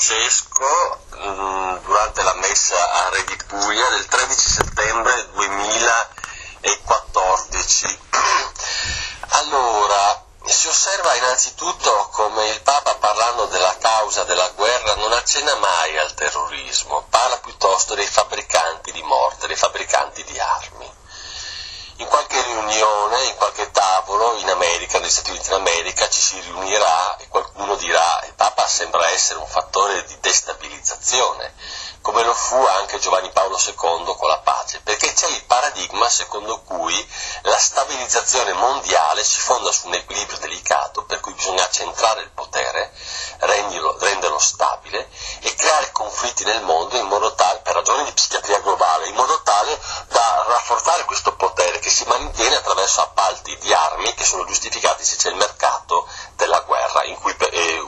Francesco durante la messa a Re di Puglia del 13 settembre 2014. Allora, si osserva innanzitutto come il Papa, parlando della causa della guerra, non accenna mai al terrorismo, parla piuttosto dei fabbricanti di morte, dei fabbricanti di armi. In qualche riunione, in qualche tavolo in America, negli Stati Uniti d'America, ci si riunirà e qualcuno dirà: il Papa sembra essere un fattore di destabilizzazione, come lo fu anche Giovanni Paolo II con la pace, perché c'è il paradigma secondo cui la stabilizzazione mondiale si fonda su un equilibrio delicato, per cui bisogna centrare il potere, renderlo stabile e creare conflitti nel mondo in modo tale, per ragioni di psichiatria globale, in modo tale da rafforzare questo potere che si mantiene attraverso appalti di armi che sono giustificati se c'è il mercato della guerra in cui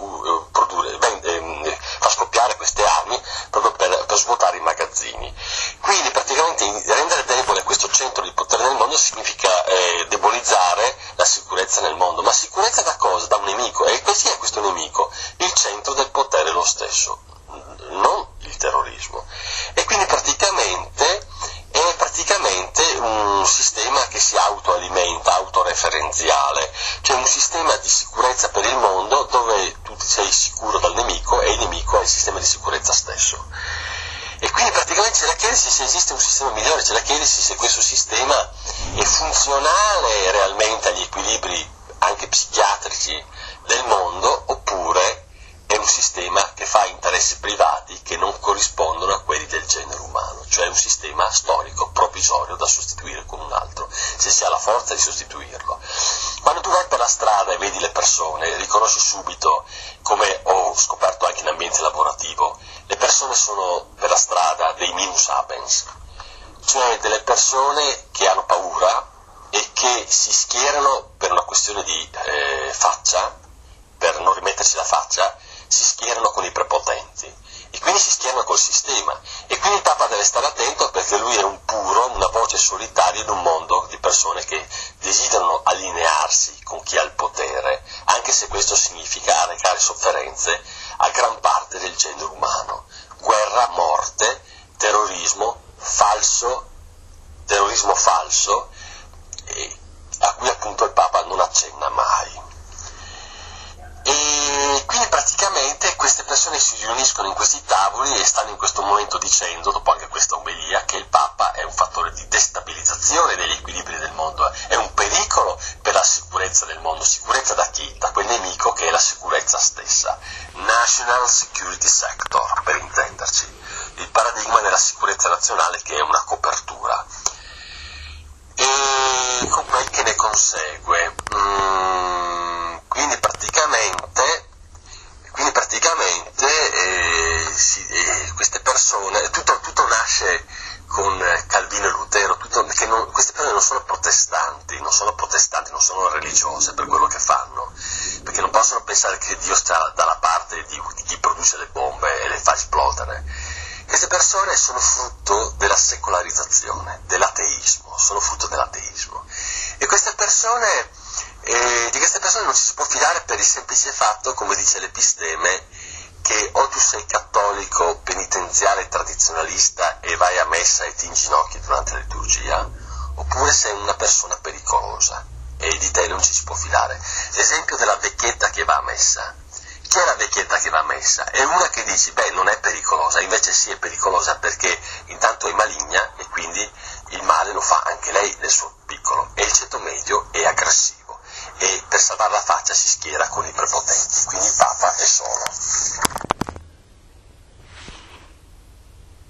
fa scoppiare queste armi proprio per svuotare i magazzini. Quindi praticamente rendere debole questo centro di potere nel mondo significa debolizzare la sicurezza nel mondo. Ma sicurezza da cosa? Da un nemico. E così è questo nemico? Il centro del potere lo stesso, non il terrorismo. E quindi praticamente è un sistema che si autoalimenta, autoreferenziale, cioè un sistema di sicurezza per il mondo dove tu sei sicuro dal nemico e il nemico è il sistema di sicurezza stesso. E quindi praticamente c'è da chiedersi se esiste un sistema migliore, c'è da chiedersi se questo sistema è funzionale realmente agli equilibri anche psichiatrici del mondo, oppure è un sistema che fa interessi privati che non corrispondono a quelli del genere umano, cioè un sistema storico provvisorio da sostituire con un altro, se si ha la forza di sostituirlo. Quando tu vai per la strada e vedi le persone, riconosci subito, come ho scoperto anche in ambiente lavorativo, le persone sono per la strada dei minus abens, cioè delle persone che hanno paura e che si schierano per una questione di faccia, per non rimettersi la faccia, si schierano con i prepotenti e quindi si schierano col sistema. E quindi il Papa deve stare attento, perché lui è un puro, una voce solitaria in un mondo di persone che desiderano allinearsi con chi ha il potere, anche se questo significa arrecare sofferenze a gran parte del genere umano. Guerra, morte, terrorismo falso, a cui appunto il Papa non accenna mai. E quindi praticamente queste persone si riuniscono in questi tavoli e stanno in questo momento dicendo, dopo anche questa omelia, che il Papa è un fattore di destabilizzazione degli equilibri del mondo, è un pericolo per la sicurezza del mondo. Sicurezza da chi? Da quel nemico che è la sicurezza stessa. National Security Sector, per intenderci. Il paradigma della sicurezza nazionale, che è una copertura. E con quel che ne consegue. Quindi praticamente queste persone, tutto nasce con Calvino e Lutero, queste persone non sono protestanti, non sono religiose per quello che fanno, perché non possono pensare che Dio sta dalla parte di chi produce le bombe e le fa esplodere. Queste persone sono frutto della secolarizzazione, dell'ateismo, e di queste persone non ci si può fidare per il semplice fatto, come dice l'Episteme, che o tu sei cattolico, penitenziale, tradizionalista e vai a messa e ti inginocchi durante la liturgia, oppure sei una persona pericolosa e di te non ci si può fidare. L'esempio della vecchietta che va a messa. Chi è la vecchietta che va a messa? È una che dici, non è pericolosa, invece sì è pericolosa, perché intanto è maligna e quindi il male lo fa anche lei nel suo piccolo, e il ceto medio è aggressivo e per salvare la faccia si schiera con i prepotenti, quindi il Papa è solo.